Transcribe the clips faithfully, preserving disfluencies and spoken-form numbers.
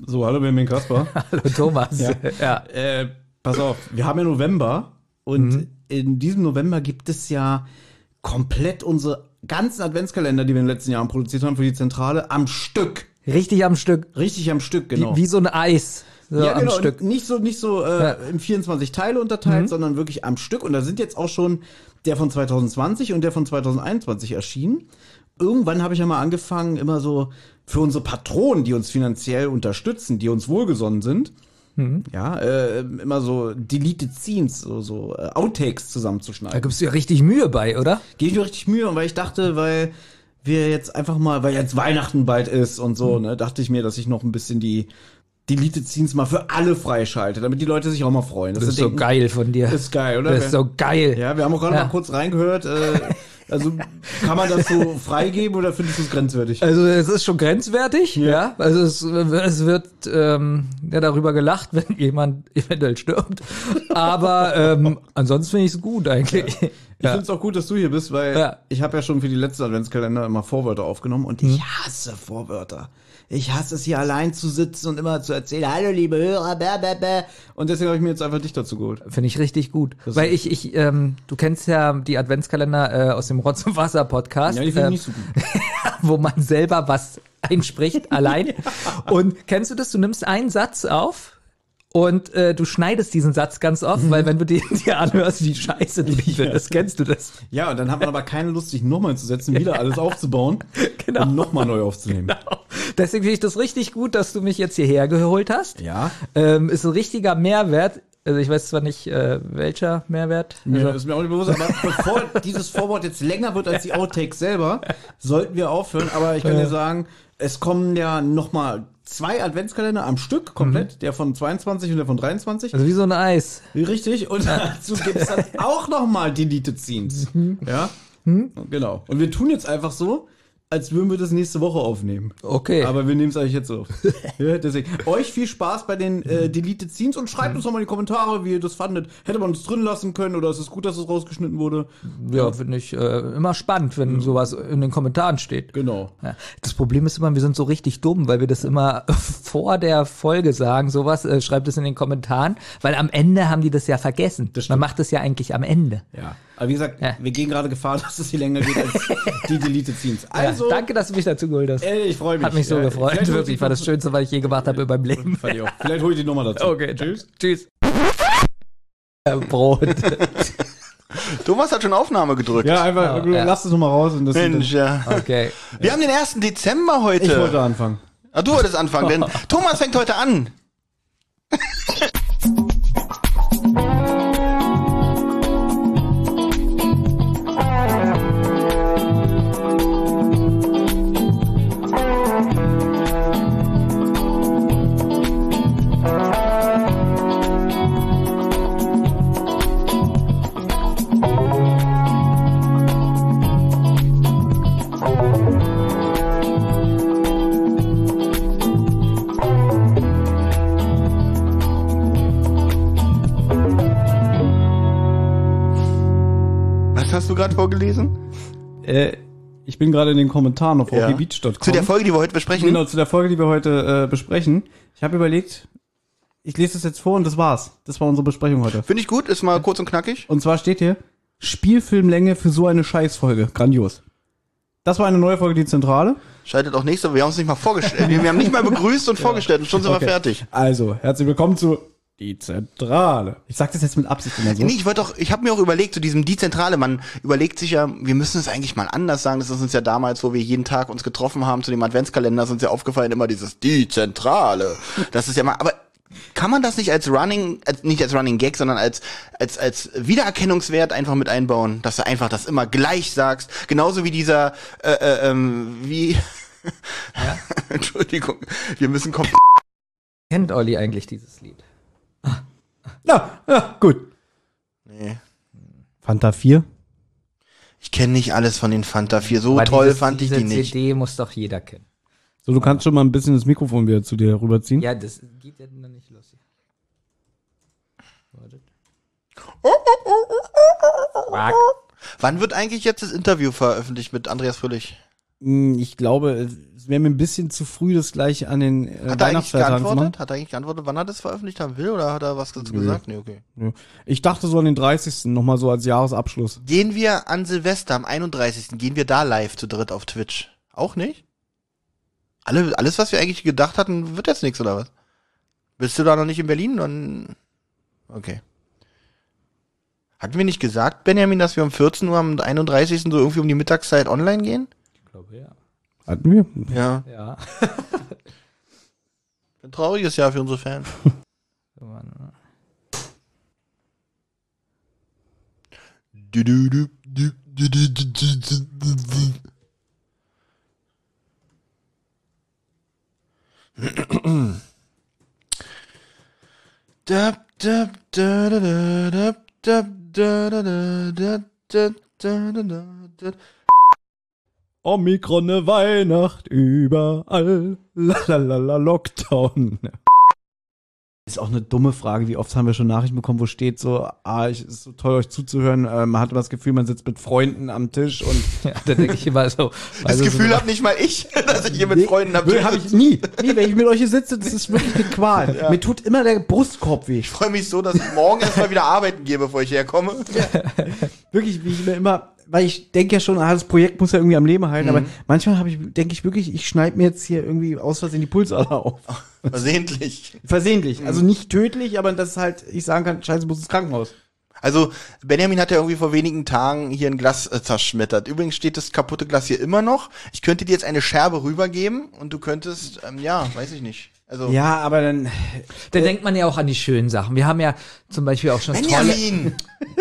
So, hallo, wir sind Kasper. Hallo Thomas. Ja. ja. Äh, pass auf, wir haben ja November und mhm. in diesem November gibt es ja komplett unsere ganzen Adventskalender, die wir in den letzten Jahren produziert haben für die Zentrale, am Stück. Richtig am Stück. Richtig am Stück, genau. Wie, wie so ein Eis. So ja, genau. Am Stück. Nicht so, nicht so äh, ja. in vierundzwanzig Teile unterteilt, mhm. sondern wirklich am Stück. Und da sind jetzt auch schon der von zwanzig zwanzig und der von zwanzig einundzwanzig erschienen. Irgendwann habe ich ja mal angefangen, immer so für unsere Patronen, die uns finanziell unterstützen, die uns wohlgesonnen sind, mhm. ja, äh, immer so Deleted Scenes, so, so äh, Outtakes zusammenzuschneiden. Da gibst du ja richtig Mühe bei, oder? Gebe ich mir richtig Mühe, weil ich dachte, weil wir jetzt einfach mal, weil jetzt Weihnachten bald ist und so, mhm. ne, dachte ich mir, dass ich noch ein bisschen die Deleted Scenes mal für alle freischalte, damit die Leute sich auch mal freuen. Das, das ist denken, so geil von dir. Das ist geil, oder? Das ist so geil. Ja, wir haben auch gerade ja. mal kurz reingehört. Äh, also kann man das so freigeben oder findest du es grenzwertig? Also es ist schon grenzwertig, ja. ja. Also es, es wird ähm, ja darüber gelacht, wenn jemand eventuell stirbt. Aber ähm, ansonsten finde ich es gut eigentlich. Ja. Ich ja. finde es auch gut, dass du hier bist, weil ja. ich habe ja schon für die letzten Adventskalender immer Vorwörter aufgenommen und ich hasse Vorwörter. Ich hasse es, hier allein zu sitzen und immer zu erzählen, hallo liebe Hörer, bäh, bäh, bäh. Und deswegen habe ich mir jetzt einfach dich dazu geholt. Finde ich richtig gut. Das Weil ich, ich, ähm, du kennst ja die Adventskalender äh, aus dem Rotz und Wasser Podcast. Ja, die finde ähm, ich nicht so gut. Wo man selber was einspricht, allein. Ja. Und kennst du das? Du nimmst einen Satz auf und äh, du schneidest diesen Satz ganz oft, mhm. weil wenn du den dir anhörst, wie scheiße du dich findest, kennst du das? Ja, und dann hat man aber keine Lust, sich nochmal zu setzen, wieder alles aufzubauen genau. und nochmal neu aufzunehmen. Genau. Deswegen finde ich das richtig gut, dass du mich jetzt hierher geholt hast. Ja. Ähm, ist ein richtiger Mehrwert. Also ich weiß zwar nicht, äh, welcher Mehrwert. Ja, also. ist mir auch nicht bewusst, aber bevor dieses Vorwort jetzt länger wird als die Outtakes selber, sollten wir aufhören. Aber ich kann dir sagen, es kommen ja nochmal zwei Adventskalender am Stück, komplett. Mhm. Der von zweiundzwanzig und der von dreiundzwanzig. Also wie so ein Eis. Richtig. Und dazu gibt es dann auch nochmal Deleted Scenes. Mhm. Ja, mhm. Genau. Und wir tun jetzt einfach so, als würden wir das nächste Woche aufnehmen. Okay. Aber wir nehmen es eigentlich jetzt auf. Ja, deswegen. Euch viel Spaß bei den äh, Deleted Scenes und schreibt uns nochmal in die Kommentare, wie ihr das fandet. Hätte man es drin lassen können oder ist es gut, dass es rausgeschnitten wurde? Ja, finde ich äh, immer spannend, wenn mhm. sowas in den Kommentaren steht. Genau. Ja. Das Problem ist immer, wir sind so richtig dumm, weil wir das immer vor der Folge sagen, sowas, äh, schreibt es in den Kommentaren, weil am Ende haben die das ja vergessen. Das Man macht es ja eigentlich am Ende. Ja. Aber wie gesagt, ja. wir gehen gerade Gefahr, dass es hier länger geht als die Deleted Scenes. Also, ja, danke, dass du mich dazu geholt hast. Ey, ich freue mich. Hat mich so ja, gefreut. Wirklich, war das Schönste, was ich je gemacht habe in meinem Leben. Fand ich auch. Vielleicht hol ich die Nummer dazu. Okay, tschüss. Tschüss. Brot. Thomas hat schon Aufnahme gedrückt. Ja, einfach, oh, ja. lass es nochmal raus. Und das Mensch, ja. Okay. Wir haben den ersten Dezember heute. Ich wollte anfangen. Ah, du wolltest anfangen, denn Thomas fängt heute an. Hast du gerade vorgelesen? Äh, ich bin gerade in den Kommentaren auf ja. hockeybeach punkt com. Zu der Folge, die wir heute besprechen? Genau, zu der Folge, die wir heute äh, besprechen. Ich habe überlegt, ich lese das jetzt vor und das war's. Das war unsere Besprechung heute. Finde ich gut, ist mal kurz und knackig. Und zwar steht hier, Spielfilmlänge für so eine Scheißfolge. Grandios. Das war eine neue Folge, die Zentrale. Schaltet auch nächste, wir haben uns nicht mal vorgestellt. wir haben nicht mal begrüßt und vorgestellt und schon sind okay. wir fertig. Also, herzlich willkommen zu Die Zentrale. Ich sag das jetzt mit Absicht immer so. Nee, ich wollte doch, ich habe mir auch überlegt, zu diesem Die Zentrale, man überlegt sich ja, wir müssen es eigentlich mal anders sagen. Das ist uns ja damals, wo wir jeden Tag uns getroffen haben, zu dem Adventskalender, ist uns ja aufgefallen, immer dieses Die Zentrale. Das ist ja mal, aber kann man das nicht als Running, als, nicht als Running Gag, sondern als, als, als Wiedererkennungswert einfach mit einbauen, dass du einfach das immer gleich sagst. Genauso wie dieser, äh, äh, ähm, wie, ja? Entschuldigung, wir müssen kommen. Kennt Olli eigentlich dieses Lied? Ja, ja, gut. Nee. Fanta vier? Ich kenne nicht alles von den Fanta vier. So Aber toll dieses, fand ich die nicht. C D muss doch jeder kennen. So, du kannst schon mal ein bisschen das Mikrofon wieder zu dir rüberziehen. Ja, das geht ja noch nicht los. Wartet. Wann wird eigentlich jetzt das Interview veröffentlicht mit Andreas Fröhlich? Ich glaube, Es wäre mir ein bisschen zu früh, das gleich an den äh, Hat er eigentlich Weihnachtsfeiertagen zu machen. geantwortet? Hat er eigentlich geantwortet, wann er das veröffentlicht haben will? Oder hat er was dazu Nö. gesagt? Nee, okay. Ja. Ich dachte so an den dreißigsten nochmal so als Jahresabschluss. Gehen wir an Silvester am einunddreißigsten Gehen wir da live zu dritt auf Twitch? Auch nicht? Alle, alles, was wir eigentlich gedacht hatten, wird jetzt nichts, oder was? Bist du da noch nicht in Berlin? Dann okay. Hatten wir nicht gesagt, Benjamin, dass wir um vierzehn Uhr am einunddreißigsten so irgendwie um die Mittagszeit online gehen? Ich glaube, ja. Hatten wir? Ja. Ja. Ein trauriges Jahr für unsere Fans. Du, du, du, du, du, du, du, du, du, du. Da, da, da, da, da, da, da, da, da, da, da, da, da, da. Omikron, ne Weihnacht überall. Lalalala, Lockdown. Ist auch eine dumme Frage. Wie oft haben wir schon Nachrichten bekommen, wo steht so, ah, ich, es ist so toll, euch zuzuhören. Äh, man hat immer das Gefühl, man sitzt mit Freunden am Tisch und Ja, da denke ich immer so. Das also Gefühl so, habe nicht mal ich, dass ich hier mit Nee, Freunden am Will Tisch habe ich sitze. nie. Nie, wenn ich mit euch hier sitze, das ist wirklich eine Qual. Ja. Mir tut immer der Brustkorb weh. Ich freue mich so, dass ich morgen erstmal wieder arbeiten gehe, bevor ich herkomme. Wirklich, wie ich mir immer, weil ich denke ja schon, ah, das Projekt muss ja irgendwie am Leben halten, Mhm. aber manchmal habe ich, denke ich wirklich, ich schneide mir jetzt hier irgendwie aus Versehen die Pulsader auf. Versehentlich. Versehentlich. Also nicht tödlich, aber das halt, ich sagen kann, scheiße, muss ins Krankenhaus. Also, Benjamin hat ja irgendwie vor wenigen Tagen hier ein Glas äh, zerschmettert. Übrigens steht das kaputte Glas hier immer noch. Ich könnte dir jetzt eine Scherbe rübergeben und du könntest, ähm, ja, weiß ich nicht. Also, Ja, aber dann, da denkt man ja auch an die schönen Sachen. Wir haben ja zum Beispiel auch schon tolle. Benjamin!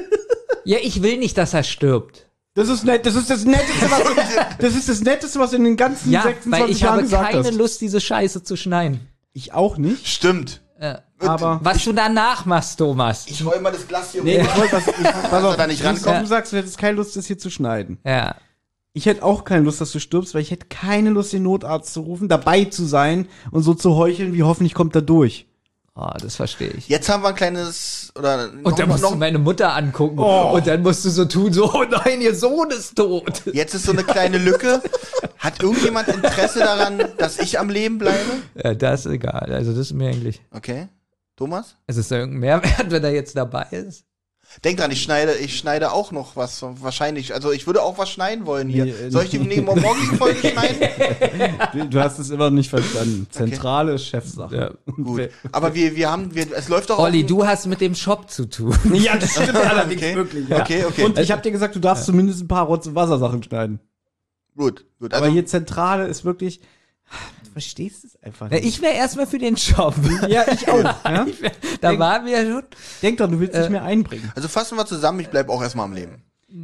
Ja, ich will nicht, dass er stirbt. das ist nett, das ist das Netteste, was du, das ist das Netteste, was du in den ganzen Ja, weil sechsundzwanzig ich Jahren habe gesagt keine hast. Lust, diese Scheiße zu schneiden. Ich auch nicht, Stimmt. Ja. aber Was du danach machst, Thomas. Ich räume mal das Glas hier nee, rüber. ich wollte was, ich, pass auf, da nicht du, rankommt. du sagst, du hättest keine Lust, das hier zu schneiden. Ja. Ich hätte auch keine Lust, dass du stirbst, weil ich hätte keine Lust, den Notarzt zu rufen, dabei zu sein und so zu heucheln, wie hoffentlich kommt er durch. Oh, das verstehe ich. Jetzt haben wir ein kleines, oder noch, Und dann musst noch, du meine Mutter angucken. Und dann musst du so tun, so, oh nein, ihr Sohn ist tot. jetzt ist so eine kleine Lücke. Hat irgendjemand Interesse daran, dass ich am Leben bleibe? Ja, das ist egal. Also das ist mir eigentlich. Okay. Thomas? Es ist da irgendein Mehrwert, wenn er jetzt dabei ist. Denk dran, ich schneide, ich schneide auch noch was, wahrscheinlich. Also ich würde auch was schneiden wollen hier. Nee, äh, Soll ich die nee, morgen die Folge schneiden? Du, du hast es immer noch nicht verstanden. Zentrale Chefsache. Ja. Gut. Aber wir, wir haben, wir, es läuft doch Olli, auch. du hast mit dem Shop zu tun. Ja, das stimmt allerdings Okay. wirklich. Ja. Okay, okay. Und ich habe dir gesagt, du darfst zumindest ein paar Rotz- und Wassersachen schneiden. Gut, gut. Aber Also, hier Zentrale ist wirklich, du verstehst es einfach Ja, nicht. ich wäre erstmal für den Shop. Ja, ich auch. Ja? Ich wär, da waren wir schon. Denk doch, du willst dich mehr einbringen. also fassen wir zusammen, ich bleib auch erstmal am Leben.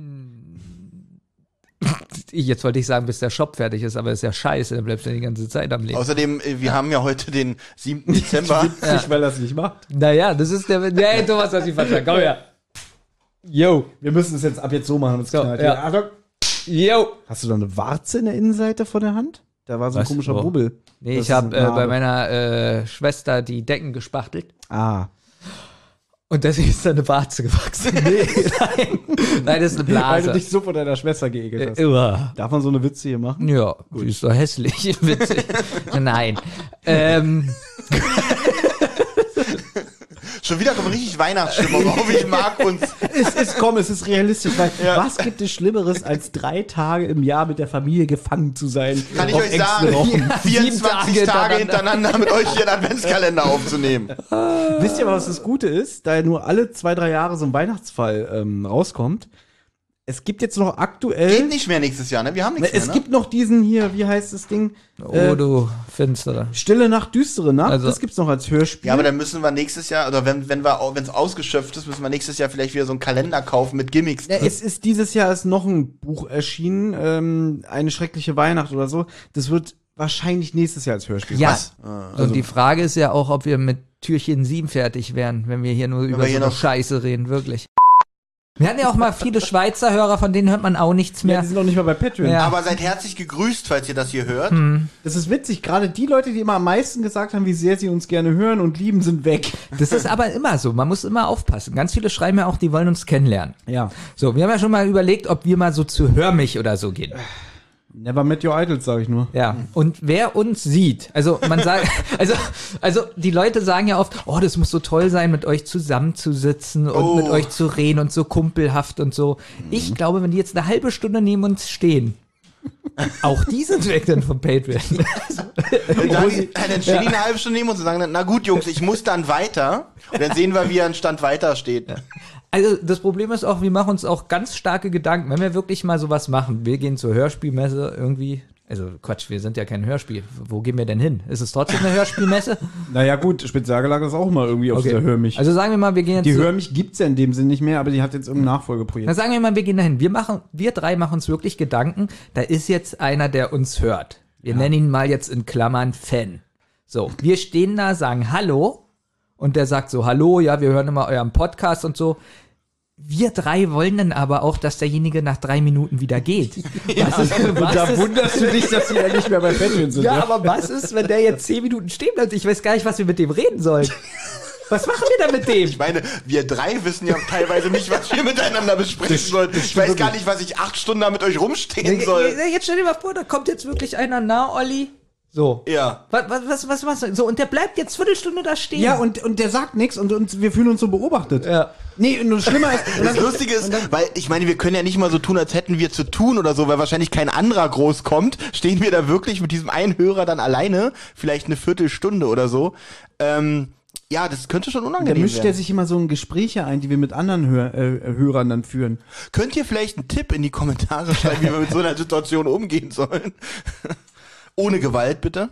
Jetzt wollte ich sagen, bis der Shop fertig ist, aber ist ja scheiße, dann bleibst du die ganze Zeit am Leben. Außerdem, äh, wir haben ja heute den siebten Dezember. Nicht, weil er es nicht macht. Naja, das ist der. Ja, hey, Thomas hat sich verstanden. Komm her. Yo. Wir müssen es jetzt ab jetzt so machen. So, knallt. ja. Achtung. Yo. Hast du da eine Warze in der Innenseite von der Hand? Da war so ein Was? komischer Wo? Bubbel. Nee, Das ich ist habe eine äh, bei Narbe. meiner äh, Schwester die Decken gespachtelt. Ah. Und deswegen ist da eine Warze gewachsen. Nee, nein. Nein, das ist eine Weil du Blase. dich so von deiner Schwester geekelt hast. Äh, uah. Darf man so eine Witze hier machen? Ja, die ist doch hässlich. Witzig. Nein. Ähm, Schon wieder kommt richtig Weihnachtsstimmung auf. Ich mag uns. Es ist, komm, es ist realistisch, weil was gibt es Schlimmeres, als drei Tage im Jahr mit der Familie gefangen zu sein? Kann ich auf euch engstem sagen, Raum? vierundzwanzig Sieben Tage Tage hintereinander mit euch hier einen Adventskalender aufzunehmen. Wisst ihr, was das Gute ist? Da ja nur alle zwei, drei Jahre so ein Weihnachtsfall ähm, rauskommt. Es gibt jetzt noch aktuell. Geht nicht mehr nächstes Jahr, ne? Wir haben nichts es mehr, ne? gibt noch diesen hier, wie heißt das Ding? oh, Äh, du Finsterer. Stille Nacht, düstere Nacht. Also- das gibt's noch als Hörspiel. Ja, aber dann müssen wir nächstes Jahr, oder wenn wenn wir wenn es ausgeschöpft ist, müssen wir nächstes Jahr vielleicht wieder so einen Kalender kaufen mit Gimmicks. Ja, es ist dieses Jahr ist noch ein Buch erschienen, ähm, eine schreckliche Weihnacht oder so. Das wird wahrscheinlich nächstes Jahr als Hörspiel. Ja. Was? Und die Frage ist ja auch, ob wir mit Türchen sieben fertig wären, wenn wir hier nur über wir so hier eine noch- Scheiße reden, wirklich. Wir hatten ja auch mal viele Schweizer Hörer, von denen hört man auch nichts Ja, mehr. die sind noch nicht mal bei Patreon. Ja. Aber seid herzlich gegrüßt, falls ihr das hier hört. Das ist witzig. Gerade die Leute, die immer am meisten gesagt haben, wie sehr sie uns gerne hören und lieben, sind weg. Das ist aber immer so, man muss immer aufpassen. Ganz viele schreiben ja auch, die wollen uns kennenlernen. Ja. So, wir haben ja schon mal überlegt, ob wir mal so zu Hör mich oder so gehen. Never met your idols, sage ich nur. Ja, und wer uns sieht, also man sagt, also, also die Leute sagen ja oft, oh, das muss so toll sein, mit euch zusammenzusitzen und Oh. mit euch zu reden und so kumpelhaft und so. Ich glaube, wenn die jetzt eine halbe Stunde neben uns stehen, auch die sind weg dann vom Patreon. Dann, sagen, dann stehen die eine halbe Stunde neben uns und sagen dann, na gut, Jungs, ich muss dann weiter. Und dann sehen wir, wie er an Stand weiter steht. Also das Problem ist auch, wir machen uns auch ganz starke Gedanken, wenn wir wirklich mal sowas machen. Wir gehen zur Hörspielmesse irgendwie. Also Quatsch, wir sind ja kein Hörspiel. Wo gehen wir denn hin? Ist es trotzdem eine Hörspielmesse? Naja gut, Spezialgelage ist auch mal irgendwie auf dieser Hör mich. Also sagen wir mal, wir gehen jetzt. die zu- Hör mich gibt's ja in dem Sinn nicht mehr, aber die hat jetzt irgendein Nachfolgeprojekt. Na, sagen wir mal, wir gehen dahin. Wir machen, wir drei machen uns wirklich Gedanken. Da ist jetzt einer, der uns hört. Wir nennen ihn mal jetzt in Klammern Fan. So, wir stehen da, sagen Hallo und der sagt so, Hallo, ja, wir hören immer euren Podcast und so. Wir drei wollen dann aber auch, dass derjenige nach drei Minuten wieder geht. Was ist, Und was da ist, wunderst du dich, dass die ja nicht mehr bei Patreon sind. ja, aber was ist, wenn der jetzt zehn Minuten stehen bleibt? Ich weiß gar nicht, was wir mit dem reden sollen. Was machen wir da mit dem? Ich meine, wir drei wissen ja teilweise nicht, was wir miteinander besprechen sollen. Ich weiß gar nicht, was ich acht Stunden da mit euch rumstehen soll. Jetzt stell dir mal vor, da kommt jetzt wirklich einer, na, Olli? So. Ja. Was, was, was, was, so, und der bleibt jetzt Viertelstunde da stehen. Ja, und, und der sagt nichts und, und wir fühlen uns so beobachtet. Ja. Nee, und das Schlimme ist, und Das dann, Lustige ist, weil ich meine, wir können ja nicht mal so tun, als hätten wir zu tun oder so, weil wahrscheinlich kein anderer groß kommt. Stehen wir da wirklich mit diesem einen Hörer dann alleine, vielleicht eine Viertelstunde oder so. Ähm, ja, das könnte schon da unangenehm mischt er werden. sich immer so in Gespräche ein, die wir mit anderen Hör, äh, Hörern dann führen. Könnt ihr vielleicht einen Tipp in die Kommentare schreiben, wie wir mit so einer Situation umgehen sollen? Ohne Gewalt, bitte.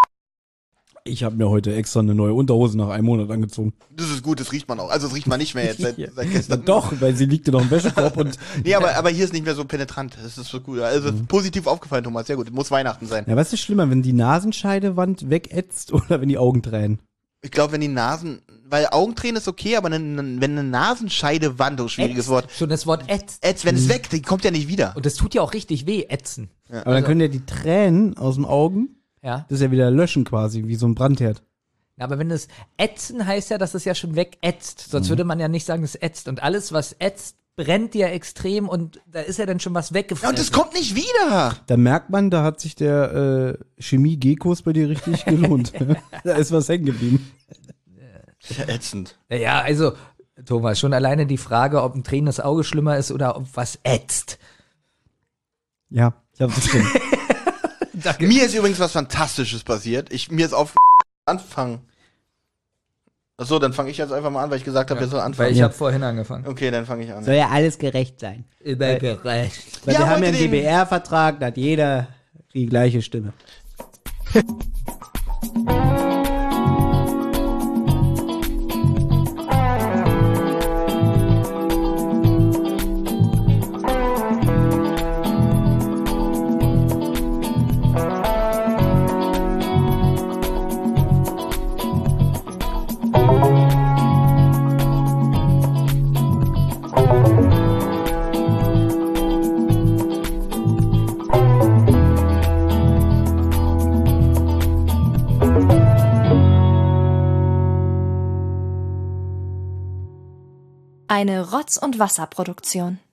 Ich habe mir heute extra eine neue Unterhose nach einem Monat angezogen. Das ist gut, das riecht man auch. Also das riecht man nicht mehr jetzt seit, seit Na gestern. doch, weil sie liegt noch im Wäschekorb und Nee, aber, aber hier ist nicht mehr so penetrant. Das ist so gut. Also positiv aufgefallen, Thomas. Sehr gut. Muss Weihnachten sein. ja, was ist schlimmer, wenn die Nasenscheidewand wegätzt oder wenn die Augen tränen? Ich glaube, wenn die Nasen, weil Augentränen ist okay, aber eine, wenn eine Nasenscheidewand, oh, schwieriges Ätzt. Wort. Schon das Wort ätzt. Ätz, wenn es weg, die kommt ja nicht wieder. Und das tut ja auch richtig weh, ätzen. Aber dann können ja die Tränen aus dem Augen, Ja. das ist ja wieder löschen quasi, wie so ein Brandherd. Aber wenn es ätzen heißt ja, dass es ja schon wegätzt. Sonst würde man ja nicht sagen, es ätzt. Und alles, was ätzt, brennt ja extrem und da ist ja dann schon was Ja, weggefressen. und es kommt nicht wieder. Da merkt man, da hat sich der äh, Chemie-G-Kurs bei dir richtig gelohnt. Da ist was hängen geblieben. Ja, ätzend. Ja, also, Thomas, schon alleine die Frage, ob ein tränendes Auge schlimmer ist oder ob was ätzt. Ja, ich hab's drin. Danke. Mir ist übrigens was Fantastisches passiert. Ich, mir ist auf Anfang. Achso, dann fange ich jetzt einfach mal an, weil ich gesagt habe, wir sollen Weil anfangen. ich Ja. habe vorhin angefangen. Okay, dann fange ich an. Soll ja alles gerecht sein. Übergerecht. Weil Ja, wir haben ja wollte einen den- G B R-Vertrag, da hat jeder die gleiche Stimme. Eine Rotz- und Wasserproduktion.